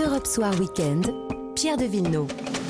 Europe Soir Weekend, Pierre de Villeneuve.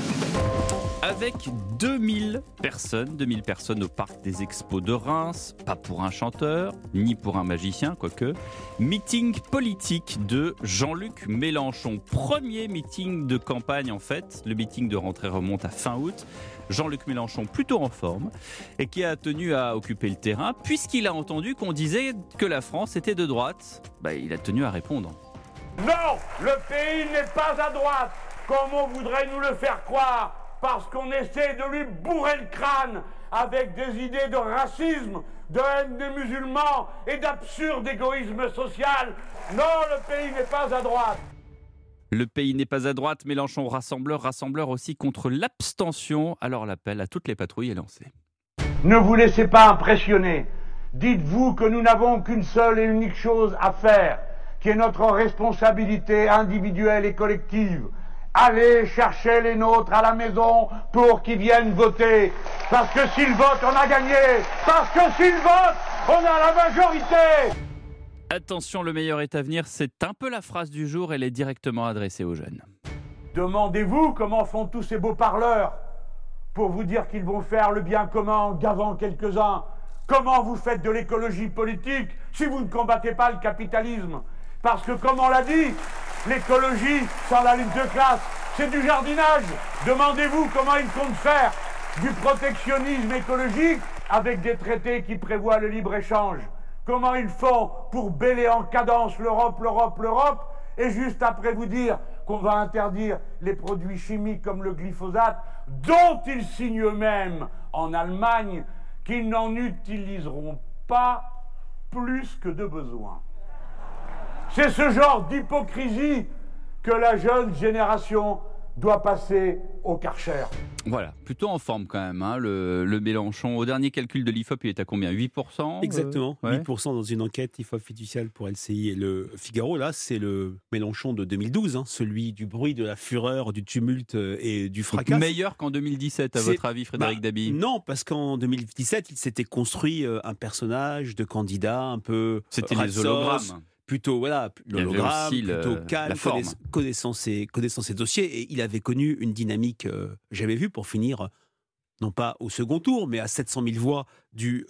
Avec 2000 personnes au parc des Expos de Reims, pas pour un chanteur, ni pour un magicien, quoique. Meeting politique de Jean-Luc Mélenchon. Premier meeting de campagne en fait. Le meeting de rentrée remonte à fin août. Jean-Luc Mélenchon plutôt en forme et qui a tenu à occuper le terrain puisqu'il a entendu qu'on disait que la France était de droite. Il a tenu à répondre. Non, le pays n'est pas à droite, comme on voudrait nous le faire croire, parce qu'on essaie de lui bourrer le crâne avec des idées de racisme, de haine des musulmans et d'absurde égoïsme social. Non, le pays n'est pas à droite. Le pays n'est pas à droite, Mélenchon rassembleur aussi contre l'abstention. Alors l'appel à toutes les patrouilles est lancé. Ne vous laissez pas impressionner. Dites-vous que nous n'avons qu'une seule et unique chose à faire, qui est notre responsabilité individuelle et collective. Allez chercher les nôtres à la maison pour qu'ils viennent voter. Parce que s'ils votent, on a gagné. Parce que s'ils votent, on a la majorité. Attention, le meilleur est à venir, c'est un peu la phrase du jour, elle est directement adressée aux jeunes. Demandez-vous comment font tous ces beaux parleurs pour vous dire qu'ils vont faire le bien commun en gavant quelques-uns. Comment vous faites de l'écologie politique si vous ne combattez pas le capitalisme? Parce que, comme on l'a dit, l'écologie sans la lutte de classe, c'est du jardinage. Demandez-vous comment ils comptent faire du protectionnisme écologique avec des traités qui prévoient le libre-échange. Comment ils font pour bêler en cadence l'Europe, et juste après vous dire qu'on va interdire les produits chimiques comme le glyphosate, dont ils signent eux-mêmes en Allemagne qu'ils n'en utiliseront pas plus que de besoin. C'est ce genre d'hypocrisie que la jeune génération doit passer au Karcher. Voilà, plutôt en forme quand même, le Mélenchon. Au dernier calcul de l'IFOP, il est à combien? 8%? Exactement, 8% dans une enquête IFOP fiduciale pour LCI et le Figaro. Là, c'est le Mélenchon de 2012, celui du bruit, de la fureur, du tumulte et du fracas. Donc meilleur qu'en 2017, à votre avis, Frédéric Dabi? Non, parce qu'en 2017, il s'était construit un personnage de candidat un peu... C'était les hologrammes. Plutôt l'hologramme, plutôt calme, connaissant ses dossiers, et il avait connu une dynamique jamais vue pour finir non pas au second tour, mais à 700 000 voix du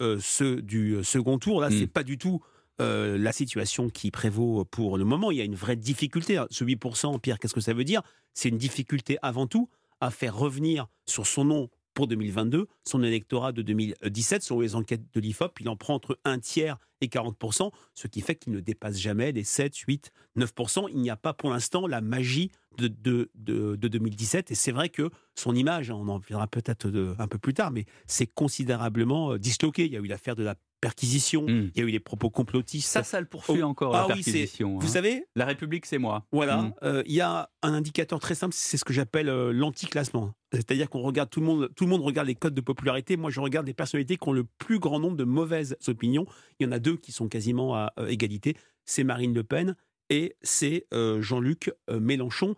second tour. Là, c'est pas du tout la situation qui prévaut pour le moment. Il y a une vraie difficulté. Ce 8%, Pierre, qu'est-ce que ça veut dire? C'est une difficulté avant tout à faire revenir sur son nom pour 2022, son électorat de 2017, selon les enquêtes de l'IFOP, il en prend entre un tiers et 40%, ce qui fait qu'il ne dépasse jamais les 7, 8, 9%. Il n'y a pas pour l'instant la magie de 2017, et c'est vrai que son image, on en reviendra peut-être un peu plus tard, mais c'est considérablement disloqué. Il y a eu l'affaire de la perquisition, il y a eu les propos complotistes. Ça le poursuit encore, la perquisition. Vous savez, la République, c'est moi. Voilà, il y a un indicateur très simple, c'est ce que j'appelle l'anti-classement. C'est-à-dire qu'on regarde, tout le monde regarde les codes de popularité. Moi, je regarde les personnalités qui ont le plus grand nombre de mauvaises opinions. Il y en a deux qui sont quasiment à égalité. C'est Marine Le Pen et c'est Jean-Luc Mélenchon.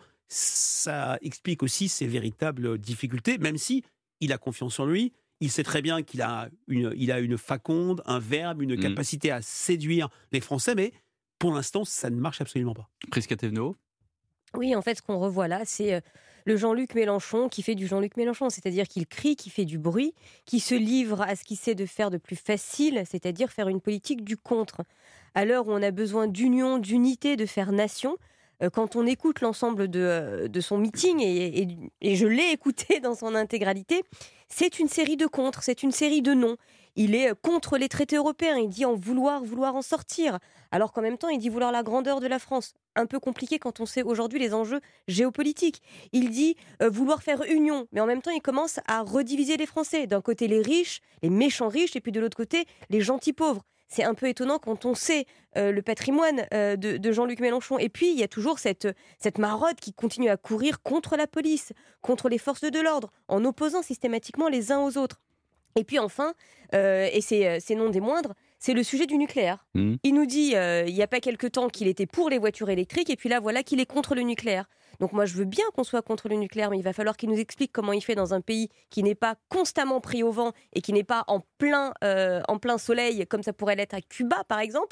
Ça explique aussi ses véritables difficultés, même si il a confiance en lui. Il sait très bien qu'il a une faconde, un verbe, une capacité à séduire les Français, mais pour l'instant, ça ne marche absolument pas. Prisca Thévenot. Oui, en fait, ce qu'on revoit là, c'est le Jean-Luc Mélenchon qui fait du Jean-Luc Mélenchon, c'est-à-dire qu'il crie, qui fait du bruit, qui se livre à ce qu'il sait de faire de plus facile, c'est-à-dire faire une politique du contre. À l'heure où on a besoin d'union, d'unité, de faire nation, quand on écoute l'ensemble de son meeting, et je l'ai écouté dans son intégralité, c'est une série de contres, c'est une série de non. Il est contre les traités européens, il dit en vouloir en sortir, alors qu'en même temps il dit vouloir la grandeur de la France. Un peu compliqué quand on sait aujourd'hui les enjeux géopolitiques. Il dit vouloir faire union, mais en même temps il commence à rediviser les Français. D'un côté les riches, les méchants riches, et puis de l'autre côté les gentils pauvres. C'est un peu étonnant quand on sait le patrimoine de Jean-Luc Mélenchon. Et puis, il y a toujours cette maraude qui continue à courir contre la police, contre les forces de l'ordre, en opposant systématiquement les uns aux autres. Et puis enfin, et c'est non des moindres, c'est le sujet du nucléaire. Il nous dit, il n'y a pas quelque temps, qu'il était pour les voitures électriques, et puis là, voilà qu'il est contre le nucléaire. Donc moi, je veux bien qu'on soit contre le nucléaire, mais il va falloir qu'il nous explique comment il fait dans un pays qui n'est pas constamment pris au vent et qui n'est pas en plein soleil, comme ça pourrait l'être à Cuba, par exemple.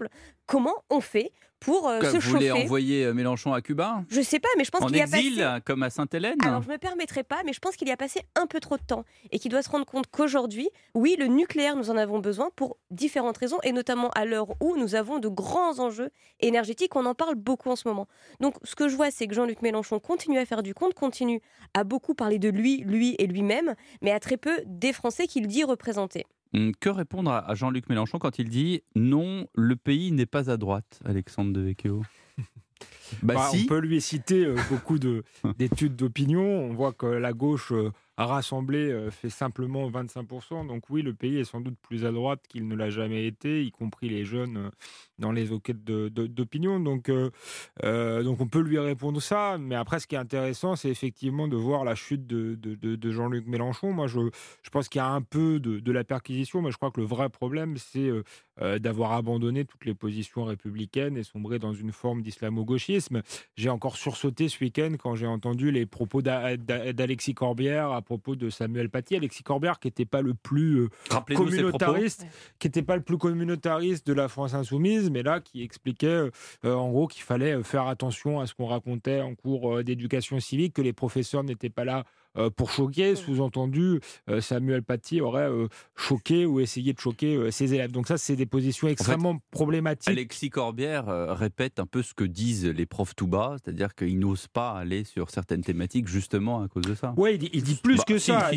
comment on fait pour se chauffer. Vous voulez envoyer Mélenchon à Cuba ? Je sais pas, mais je pense qu'il y a passé... En exil, comme à Sainte-Hélène ? Alors, je me permettrai pas, mais je pense qu'il y a passé un peu trop de temps et qu'il doit se rendre compte qu'aujourd'hui, oui, le nucléaire, nous en avons besoin pour différentes raisons, et notamment à l'heure où nous avons de grands enjeux énergétiques. On en parle beaucoup en ce moment. Donc, ce que je vois, c'est que Jean-Luc Mélenchon continue à faire du compte, continue à beaucoup parler de lui et lui-même, mais à très peu des Français qu'il dit représenter. Que répondre à Jean-Luc Mélenchon quand il dit « Non, le pays n'est pas à droite », Alexandre Devecchio ? Si. On peut lui citer beaucoup d'études d'opinion. On voit que la gauche a rassemblé fait simplement 25%. Donc oui, le pays est sans doute plus à droite qu'il ne l'a jamais été, y compris les jeunes dans les enquêtes d'opinion. Donc on peut lui répondre ça. Mais après, ce qui est intéressant, c'est effectivement de voir la chute de Jean-Luc Mélenchon. Moi, je pense qu'il y a un peu de la perquisition, mais je crois que le vrai problème, c'est d'avoir abandonné toutes les positions républicaines et sombré dans une forme d'islamo-gauchisme. J'ai encore sursauté ce week-end quand j'ai entendu les propos d'Alexis Corbière à propos de Samuel Paty. Alexis Corbière qui n'était pas le plus communautariste, de la France insoumise, mais là qui expliquait en gros qu'il fallait faire attention à ce qu'on racontait en cours d'éducation civique, que les professeurs n'étaient pas là pour choquer. Sous-entendu, Samuel Paty aurait choqué ou essayé de choquer ses élèves. Donc ça, c'est des positions extrêmement problématiques. Alexis Corbière répète un peu ce que disent les profs tout bas, c'est-à-dire qu'ils n'osent pas aller sur certaines thématiques justement à cause de ça. Oui, il dit plus que ça.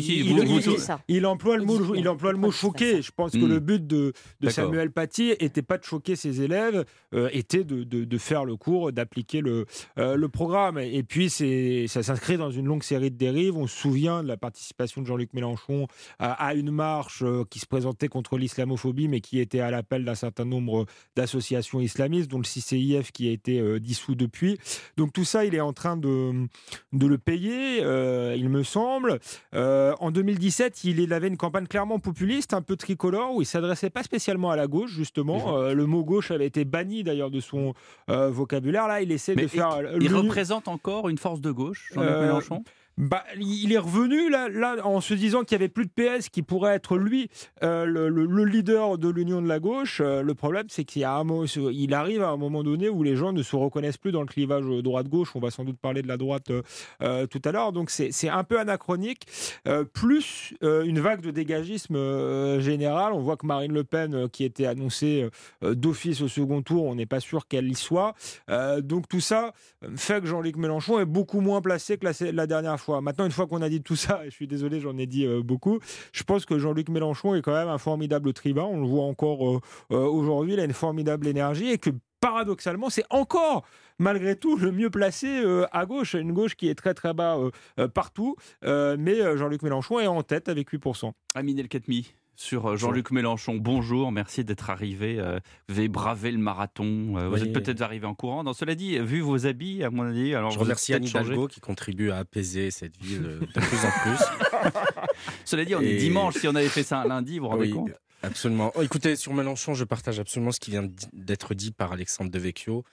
Il emploie le mot choquer. Je pense que le but de Samuel Paty n'était pas de choquer ses élèves, était de faire le cours, d'appliquer le programme. Et puis, ça s'inscrit dans une longue série de dérives. On se souvient de la participation de Jean-Luc Mélenchon à une marche qui se présentait contre l'islamophobie, mais qui était à l'appel d'un certain nombre d'associations islamistes, dont le CCIF qui a été dissous depuis. Donc tout ça, il est en train de le payer, il me semble. En 2017, il avait une campagne clairement populiste, un peu tricolore, où il ne s'adressait pas spécialement à la gauche, justement. Le mot gauche avait été banni d'ailleurs de son vocabulaire. Là, il essaie de faire... Il représente encore une force de gauche, Jean-Luc Mélenchon ? Il est revenu là en se disant qu'il n'y avait plus de PS, qui pourrait être lui le leader de l'union de la gauche. Le problème, c'est qu'il arrive à un moment donné où les gens ne se reconnaissent plus dans le clivage droite-gauche. On va sans doute parler de la droite tout à l'heure. Donc c'est un peu anachronique. Plus une vague de dégagisme général. On voit que Marine Le Pen, qui était annoncée d'office au second tour, on n'est pas sûr qu'elle y soit. Donc tout ça fait que Jean-Luc Mélenchon est beaucoup moins placé que la dernière fois. Maintenant, une fois qu'on a dit tout ça, et je suis désolé, j'en ai dit beaucoup, je pense que Jean-Luc Mélenchon est quand même un formidable tribun. On le voit encore aujourd'hui, il a une formidable énergie et que paradoxalement, c'est encore, malgré tout, le mieux placé à gauche. Une gauche qui est très très bas partout, mais Jean-Luc Mélenchon est en tête avec 8%. Amine El-Khatmi, sur Jean-Luc Mélenchon. Bonjour, merci d'être arrivé. Vous avez bravé le marathon. Vous êtes peut-être arrivé en courant. Dans cela dit, vu vos habits, à mon avis... Alors je remercie Anne Hidalgo qui contribue à apaiser cette ville de plus en plus. Cela dit, on est dimanche. Si on avait fait ça un lundi, vous vous rendez compte ? Absolument. Écoutez, sur Mélenchon, je partage absolument ce qui vient d'être dit par Alexandre Devecchio.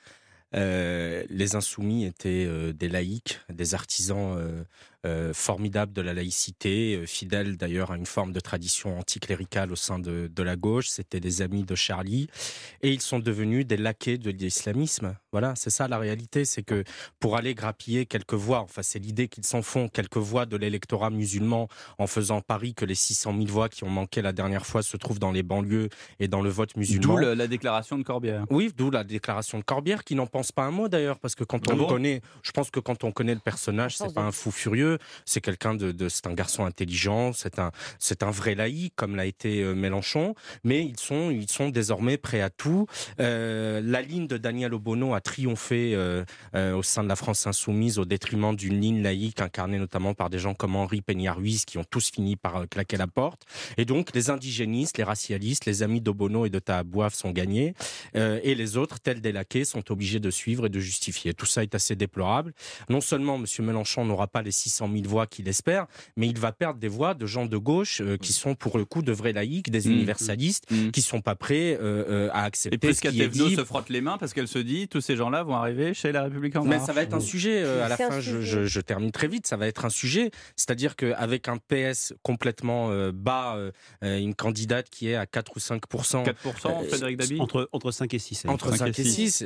Les Insoumis étaient des laïcs, des artisans formidables de la laïcité, fidèles d'ailleurs à une forme de tradition anticléricale au sein de la gauche. C'était des amis de Charlie et ils sont devenus des laquais de l'islamisme. Voilà, c'est ça la réalité, c'est que pour aller grappiller quelques voix, enfin c'est l'idée qu'ils s'en font, quelques voix de l'électorat musulman, en faisant pari que les 600 000 voix qui ont manqué la dernière fois se trouvent dans les banlieues et dans le vote musulman. D'où la déclaration de Corbière. Oui, d'où la déclaration de Corbière, qui n'en pense pas un mot d'ailleurs, parce que quand on le connaît, je pense que quand on connaît le personnage, c'est pas un fou furieux, c'est quelqu'un c'est un garçon intelligent, c'est un vrai laïc, comme l'a été Mélenchon, mais ils sont désormais prêts à tout. La ligne de Daniel Obono a triomphé au sein de la France insoumise au détriment d'une ligne laïque incarnée notamment par des gens comme Henri Peña-Ruiz qui ont tous fini par claquer la porte. Et donc les indigénistes, les racialistes, les amis d'Obono et de Tahabouaf sont gagnés et les autres, tels des laquais, sont obligés de suivre et de justifier. Tout ça est assez déplorable. Non seulement M. Mélenchon n'aura pas les 600 800 000 voix qu'il espère, mais il va perdre des voix de gens de gauche qui sont pour le coup de vrais laïcs, des universalistes, qui sont pas prêts à accepter ce qui est dit. Se frotte les mains parce qu'elle se dit tous ces gens-là vont arriver chez La République En Marche. Mais ça va être un sujet à la fin. Je termine très vite. Ça va être un sujet, c'est-à-dire qu'avec un PS complètement bas, une candidate qui est à 4 ou 5%. 4%, Frédéric Dabi entre 5 et 6. Entre 5 et 6.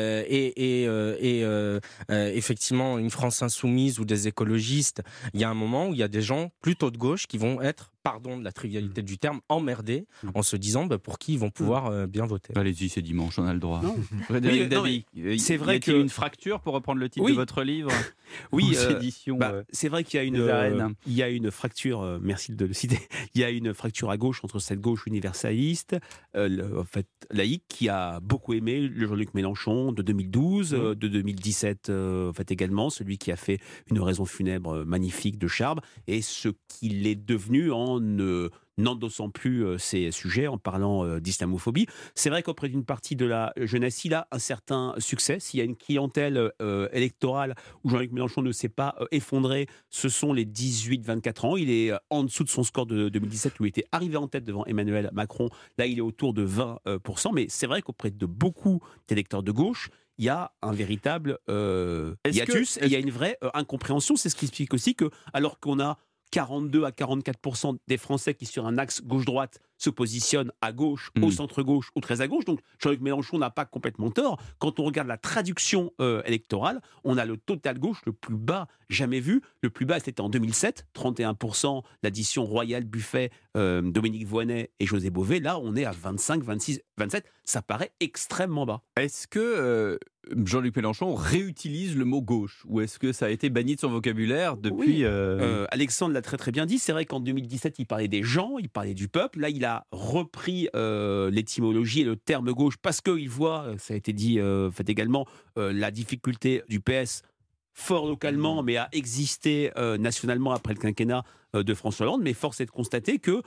Effectivement, une France insoumise ou des écologistes, il y a un moment où il y a des gens plutôt de gauche qui vont être, pardon de la trivialité du terme, emmerdés en se disant pour qui ils vont pouvoir bien voter. Allez-y, c'est dimanche, on a le droit. Frédéric Dabi, c'est vrai qu'il y a une fracture, pour reprendre le titre de votre livre. Oui, c'est vrai qu'il y a une fracture, merci de le citer, il y a une fracture à gauche entre cette gauche universaliste, en fait, laïque, qui a beaucoup aimé le Jean-Luc Mélenchon de 2012, de 2017 en fait, également, celui qui a fait une oraison funèbre magnifique de Charb, et ce qu'il est devenu en n'endossant plus ces sujets, en parlant d'islamophobie. C'est vrai qu'auprès d'une partie de la jeunesse, il a un certain succès. S'il y a une clientèle électorale où Jean-Luc Mélenchon ne s'est pas effondré, ce sont les 18-24 ans. Il est en dessous de son score de 2017 où il était arrivé en tête devant Emmanuel Macron. Là, il est autour de 20%. Mais c'est vrai qu'auprès de beaucoup d'électeurs de gauche, il y a un véritable hiatus et il y a une vraie incompréhension. C'est ce qui explique aussi que, alors qu'on a 42 à 44% des Français qui, sur un axe gauche-droite, se positionnent à gauche, au centre-gauche ou très à gauche. Donc Jean-Luc Mélenchon n'a pas complètement tort. Quand on regarde la traduction électorale, on a le total gauche le plus bas jamais vu. Le plus bas, c'était en 2007, 31%, l'addition Royal, Buffet, Dominique Voynet et José Bové. Là, on est à 25, 26, 27. Ça paraît extrêmement bas. Est-ce que Jean-Luc Mélenchon réutilise le mot gauche, ou est-ce que ça a été banni de son vocabulaire depuis... Alexandre l'a très très bien dit. C'est vrai qu'en 2017, il parlait des gens, il parlait du peuple. Là, il a repris l'étymologie et le terme gauche parce qu'il voit, ça a été dit fait également, la difficulté du PS fort localement, mais à exister nationalement après le quinquennat de François Hollande. Mais force est de constater que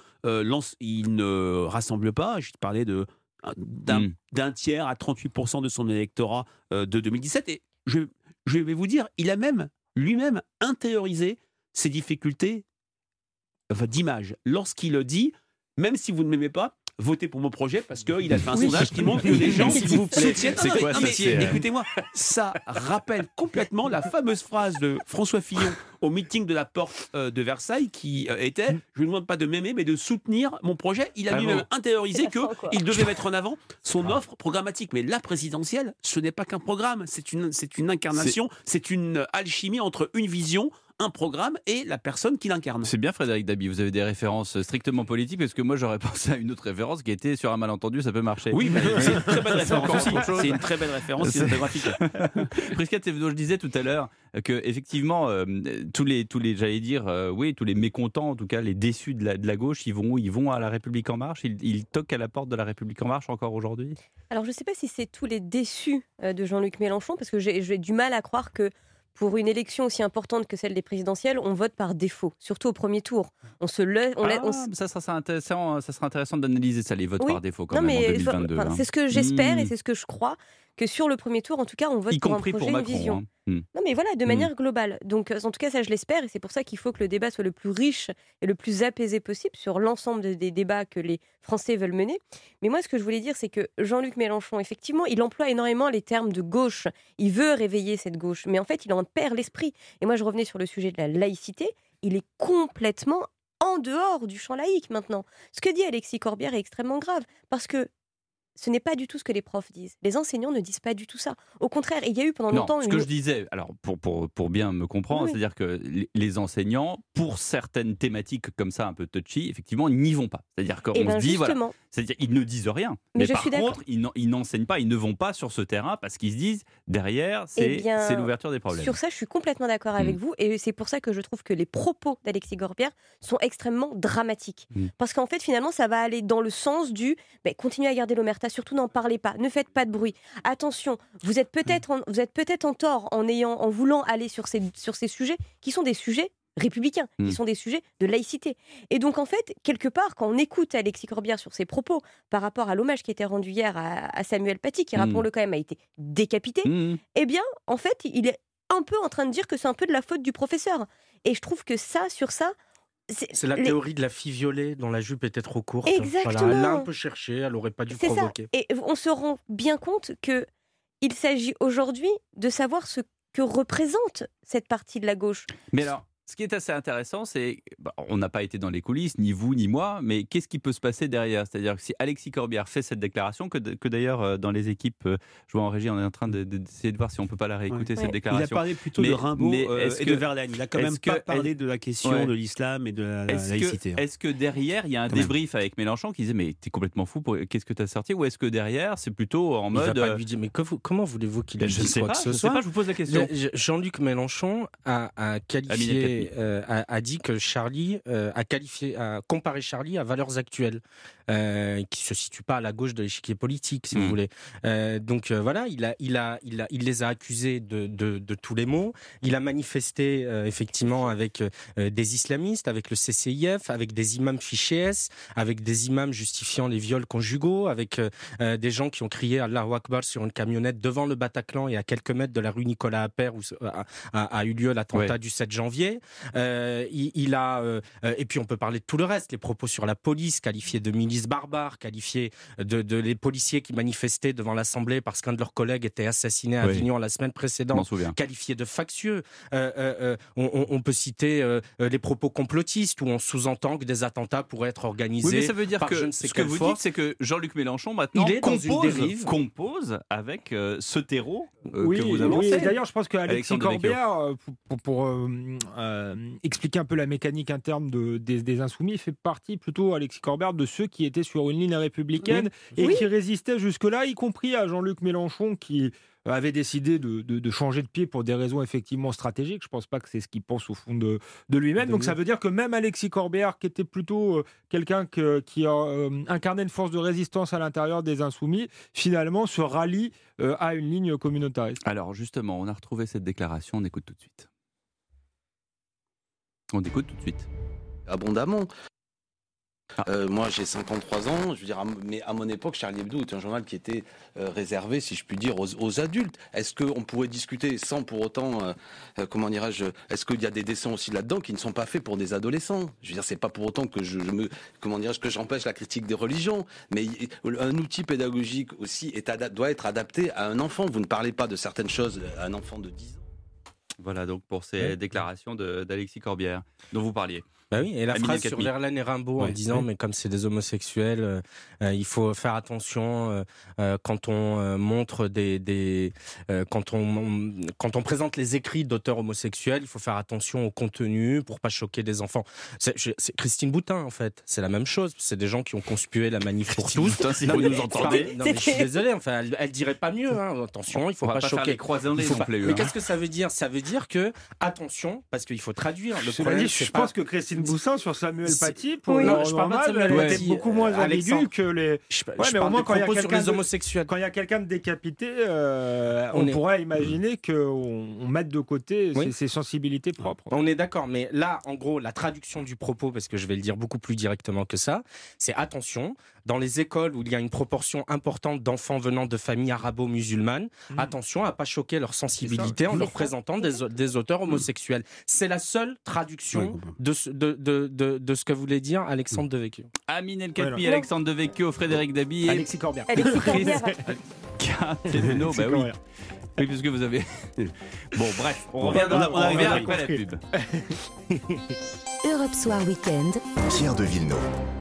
il ne rassemble pas. Je parlais d'un tiers à 38% de son électorat de 2017. Et je vais vous dire, il a même lui-même intériorisé ces difficultés d'image. Lorsqu'il dit, même si vous ne m'aimez pas, votez pour mon projet, parce qu'il a fait un sondage qui montre que les gens soutiennent. Écoutez-moi, ça rappelle complètement la fameuse phrase de François Fillon au meeting de la porte de Versailles qui était « Je ne vous demande pas de m'aimer, mais de soutenir mon projet ». Il a lui-même intériorisé qu'il devait mettre en avant son offre programmatique. Mais la présidentielle, ce n'est pas qu'un programme, c'est une incarnation, c'est une alchimie entre une vision, un programme et la personne qui l'incarne. C'est bien, Frédéric Dabi, vous avez des références strictement politiques, parce que moi j'aurais pensé à une autre référence qui était sur un malentendu, ça peut marcher. Oui, mais c'est une très belle référence aussi. C'est une très belle référence cinématographique. Prisca Thévenot, je disais tout à l'heure que effectivement tous les j'allais dire tous les mécontents, en tout cas les déçus de la gauche, ils vont à La République En Marche, ils toquent à la porte de La République En Marche encore aujourd'hui. Alors je ne sais pas si c'est tous les déçus de Jean-Luc Mélenchon, parce que j'ai du mal à croire que pour une élection aussi importante que celle des présidentielles, on vote par défaut, surtout au premier tour. Ça sera intéressant d'analyser ça, les votes par défaut quand même en 2022. C'est ce que j'espère et c'est ce que je crois, que sur le premier tour, en tout cas, on vote pour un projet, une vision. Non mais voilà, de manière globale. Donc en tout cas, ça je l'espère, et c'est pour ça qu'il faut que le débat soit le plus riche et le plus apaisé possible sur l'ensemble des débats que les Français veulent mener. Mais moi, ce que je voulais dire, c'est que Jean-Luc Mélenchon, effectivement, il emploie énormément les termes de gauche. Il veut réveiller cette gauche, mais en fait, il en perd l'esprit. Et moi, je revenais sur le sujet de la laïcité. Il est complètement en dehors du champ laïque maintenant. Ce que dit Alexis Corbière est extrêmement grave, parce que ce n'est pas du tout ce que les profs disent. Les enseignants ne disent pas du tout ça. Au contraire, il y a eu pendant longtemps... ce que je disais, alors pour bien me comprendre, c'est-à-dire que les enseignants, pour certaines thématiques comme ça, un peu touchy, effectivement, ils n'y vont pas. C'est-à-dire qu'on se dit, voilà, c'est-à-dire ils ne disent rien. Mais par contre, ils n'enseignent pas, ils ne vont pas sur ce terrain parce qu'ils se disent, derrière, c'est l'ouverture des problèmes. Sur ça, je suis complètement d'accord avec vous, et c'est pour ça que je trouve que les propos d'Alexis Corbière sont extrêmement dramatiques. Parce qu'en fait, finalement, ça va aller dans le sens du continuez à garder l'omerta, surtout n'en parlez pas, ne faites pas de bruit. Attention, vous êtes peut-être en tort en voulant aller sur ces sujets qui sont des sujets républicains, qui sont des sujets de laïcité. Et donc en fait, quelque part, quand on écoute Alexis Corbière sur ses propos par rapport à l'hommage qui a été rendu hier à Samuel Paty, qui, rappelons-le quand même, a été décapité, eh bien, en fait, il un peu en train de dire que c'est un peu de la faute du professeur. Et je trouve que sur ça, c'est la théorie de la fille violée dont la jupe était trop courte. Exactement. Voilà, elle l'a un peu cherché, elle n'aurait pas dû provoquer. Ça. Et on se rend bien compte qu'il s'agit aujourd'hui de savoir ce que représente cette partie de la gauche. Mais alors, ce qui est assez intéressant, c'est on n'a pas été dans les coulisses, ni vous ni moi, mais qu'est-ce qui peut se passer derrière ? C'est-à-dire que si Alexis Corbière fait cette déclaration, que d'ailleurs dans les équipes, je vois en régie, on est en train d'essayer de voir si on peut pas la réécouter cette déclaration. Il a parlé plutôt de Rimbaud et de Verlaine. Il a quand même pas parlé de la question de l'islam et de la laïcité. Est-ce que derrière il y a un débrief avec Mélenchon qui disait mais t'es complètement fou, qu'est-ce que t'as sorti ? Ou est-ce que derrière c'est plutôt en mode il va pas lui dire mais comment voulez-vous qu'il ait dit quoi que ce soit ? Je sais pas, je vous pose la question. Jean-Luc Mélenchon a qualifié a dit que Charlie a comparé Charlie à Valeurs Actuelles, qui se situe pas à la gauche de l'échiquier politique, si vous voulez. Donc voilà, il les a accusés de tous les maux. Il a manifesté effectivement avec des islamistes, avec le CCIF, avec des imams fichés S, avec des imams justifiant les viols conjugaux, avec des gens qui ont crié Allahu Akbar sur une camionnette devant le Bataclan et à quelques mètres de la rue Nicolas Appert où a eu lieu l'attentat du 7 janvier. Il a et puis on peut parler de tout le reste, les propos sur la police qualifiés de milice barbare, qualifiés de les policiers qui manifestaient devant l'Assemblée parce qu'un de leurs collègues était assassiné à Avignon la semaine précédente, qualifiés de factieux. On peut citer les propos complotistes où on sous-entend que des attentats pourraient être organisés. Oui, mais ça veut dire que ce que vous dites, c'est que Jean-Luc Mélenchon maintenant compose avec ce terreau que vous avancez. Oui, d'ailleurs, je pense qu'Alexis Corbière, pour expliquer un peu la mécanique interne des Insoumis, fait partie plutôt, Alexis Corbière, de ceux qui étaient sur une ligne républicaine et qui résistaient jusque-là, y compris à Jean-Luc Mélenchon qui avait décidé de changer de pied pour des raisons effectivement stratégiques. Je ne pense pas que c'est ce qu'il pense au fond de lui-même. Donc ça veut dire que même Alexis Corbière, qui était plutôt quelqu'un qui a incarné une force de résistance à l'intérieur des Insoumis, finalement se rallie à une ligne communautariste. Alors justement, on a retrouvé cette déclaration, on écoute tout de suite. Abondamment. Moi j'ai 53 ans, je veux dire, mais à mon époque Charlie Hebdo était un journal qui était réservé, si je puis dire, aux adultes. Est-ce qu'on pourrait discuter sans pour autant, est-ce qu'il y a des dessins aussi là-dedans qui ne sont pas faits pour des adolescents ? Je veux dire, c'est pas pour autant que que j'empêche la critique des religions, mais un outil pédagogique aussi doit être adapté à un enfant. Vous ne parlez pas de certaines choses à un enfant de 10 ans. Voilà donc pour ces déclarations d'Alexis Corbière dont vous parliez. Bah oui, et la phrase sur Verlaine et Rimbaud en disant mais comme c'est des homosexuels, il faut faire attention quand on montre quand on présente les écrits d'auteurs homosexuels, il faut faire attention au contenu pour pas choquer des enfants. C'est Christine Boutin en fait, c'est la même chose. C'est des gens qui ont conspué la manif pour tous. Boutin, si vous nous entendez. Non mais je suis désolé, enfin elle dirait pas mieux. Attention, il faut pas choquer. Les croisés non plus. Mais qu'est-ce que ça veut dire ? Ça veut dire que attention, parce qu'il faut traduire. Le problème, je pense que Christine Boutin sur Samuel Paty, pour normal, elle était beaucoup moins ambiguë que les. Mais au moins quand il y a quelqu'un les homosexuels, quand il y a quelqu'un de décapité, on pourrait imaginer qu'on mette de côté ses sensibilités propres. On est d'accord, mais là, en gros, la traduction du propos, parce que je vais le dire beaucoup plus directement que ça, c'est attention. Dans les écoles où il y a une proportion importante d'enfants venant de familles arabo-musulmanes, attention à ne pas choquer leur sensibilité en leur présentant des auteurs homosexuels. C'est la seule traduction de ce que voulait dire Alexandre Devecchio. Amine El Khatmi, Alexandre Devecchio, Frédéric Dabi et Alexis Corbière. Oui, puisque vous avez... Bon, bref, on revient après la pub. Europe Soir Weekend. Pierre de Villeneuve.